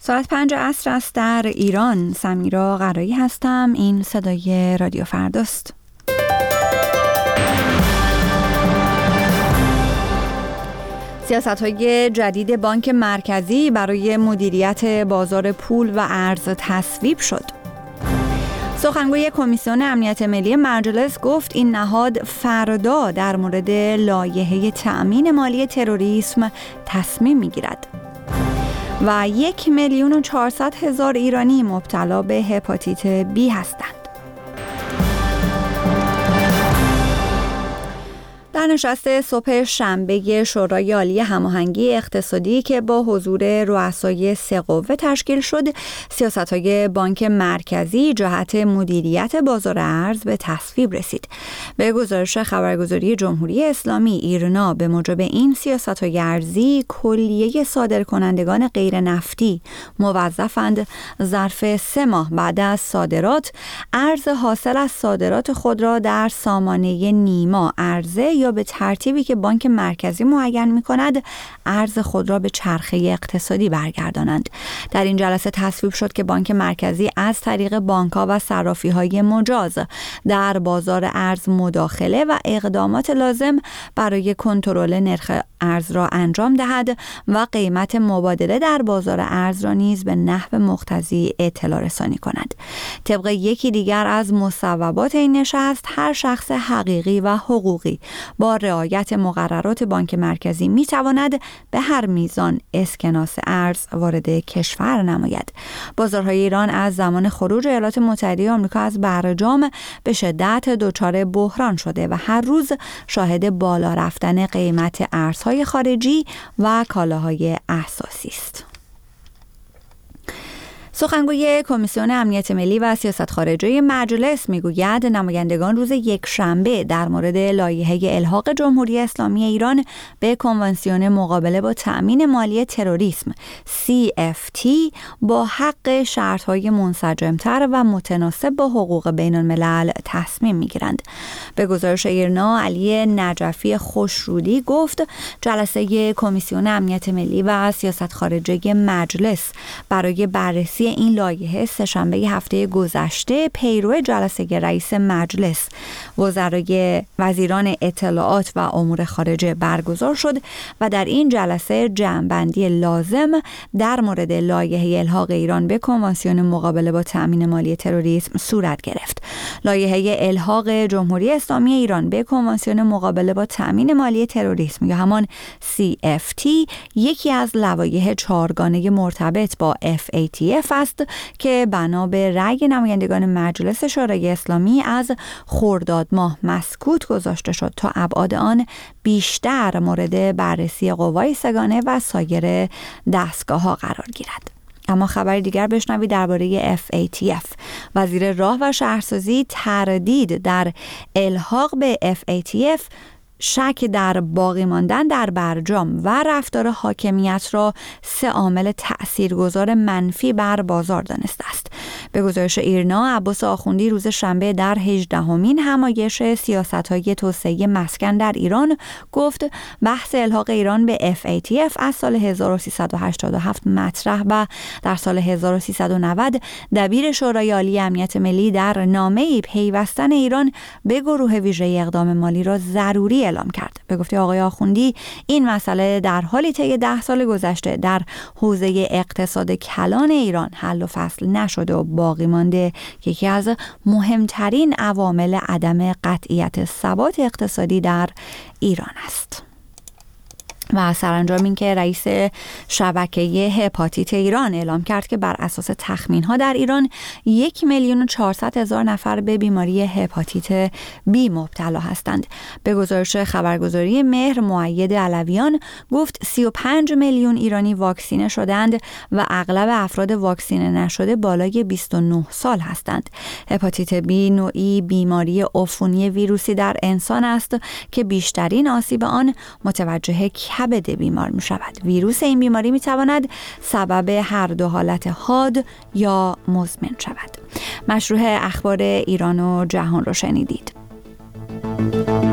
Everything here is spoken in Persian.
ساعت 5 عصر است در ایران. سمیرا قرایی هستم. این صدای رادیو فرداست. سیاست‌های جدید بانک مرکزی برای مدیریت بازار پول و ارز تصویب شد. سخنگوی کمیسیون امنیت ملی مجلس گفت این نهاد فردا در مورد لایحه تأمین مالی تروریسم تصمیم می‌گیرد. و 1,400,000 ایرانی مبتلا به هپاتیت بی هستند. در نشست صبح شنبه شورای عالی هماهنگی اقتصادی که با حضور رؤسای سه قوه تشکیل شد، سیاست‌های بانک مرکزی جهت مدیریت بازار ارز به تصویب رسید. به گزارش خبرگزاری جمهوری اسلامی ایرنا، به موجب این سیاست‌های ارزی، کلیه صادرکنندگان غیر نفتی موظفند ظرف 3 ماه بعد از صادرات ارز حاصل از صادرات خود را در سامانه نیما عرضه یا به ترتیبی که بانک مرکزی معین می‌کند ارز خود را به چرخه اقتصادی برگردانند. در این جلسه تصویب شد که بانک مرکزی از طریق بانک‌ها و صرافی‌های مجاز در بازار ارز مداخله و اقدامات لازم برای کنترل نرخ ارز را انجام دهد و قیمت مبادله در بازار ارز را نیز به نحو مقتضی اطلاع رسانی کند. طبق یکی دیگر از مصوبات این نشست، هر شخص حقیقی و حقوقی با رعایت مقررات بانک مرکزی میتواند به هر میزان اسکناس ارز وارد کشور نماید. بازارهای ایران از زمان خروج ایالات متحده آمریکا از برجام به شدت دچار بحران شده و هر روز شاهد بالا رفتن قیمت ارزهای خارجی و کالاهای اساسی است. سخنگوی کمیسیون امنیت ملی و سیاست خارجی مجلس میگوید نمایندگان روز یکشنبه در مورد لایحه الحاق جمهوری اسلامی ایران به کنوانسیون مقابله با تأمین مالی تروریسم CFT با حق شرط‌های منسجم‌تر و متناسب با حقوق بین الملل تصمیم میگیرند. به گزارش ایرنا، علی نجفی خوشرودی گفت جلسه کمیسیون امنیت ملی و سیاست خارجی مجلس برای بررسی این لایحه سه‌شنبه هفته گذشته پیرو جلسه رئیس مجلس وزرای وزیران اطلاعات و امور خارجه برگزار شد و در این جلسه جمع‌بندی لازم در مورد لایحه الحاق ایران به کنوانسیون مقابله با تأمین مالی تروریسم صورت گرفت. لایحه الحاق جمهوری اسلامی ایران به کنوانسیون مقابله با تأمین مالی تروریسم یا همان CFT یکی از لوایح 4گانه مرتبط با FATF است که بنا به رأی نمایندگان مجلس شورای اسلامی از خرداد ماه مسکوت گذاشته شد تا ابعاد آن بیشتر مورد بررسی قوای سگانه و سایر دستگاه‌ها قرار گیرد. اما خبر دیگر بشنوید درباره FATF. وزیر راه و شهرسازی تردید در الحاق به FATF، شک در باقی ماندن در برجام و رفتار حاکمیت را 3 عامل تأثیرگذار منفی بر بازار دانسته است. به گزارش ایرنا، عباس آخوندی روز شنبه در 18مین همایش سیاست‌های توسعه مسکن در ایران گفت بحث الحاق ایران به FATF از سال 1387 مطرح و در سال 1390 دبیر شورای عالی امنیت ملی در نامه‌ای پیوستن ایران به گروه ویژه اقدام مالی را ضروری اعلام کرد. به گفته آقای آخوندی، این مسئله در حالی طی 10 سال گذشته در حوزه اقتصاد کلان ایران حل و فصل نشده و باقی مانده که یکی از مهمترین عوامل عدم قطعیت ثبات اقتصادی در ایران است. و سرانجام این که رئیس شبکه هپاتیت ایران اعلام کرد که بر اساس تخمین‌ها در ایران 1,400,000 نفر به بیماری هپاتیت بی مبتلا هستند. به گزارش خبرگزاری مهر، مؤید علویان گفت 35 میلیون ایرانی واکسینه شدند و اغلب افراد واکسینه نشده بالای 29 سال هستند. هپاتیت بی نوعی بیماری عفونی ویروسی در انسان است که بیشترین آسیب آن متوجه کبد بیمار می شود. ویروس این بیماری می تواند سبب هر دو حالت حاد یا مزمن شود. مشروع اخبار ایران و جهان رو شنیدید.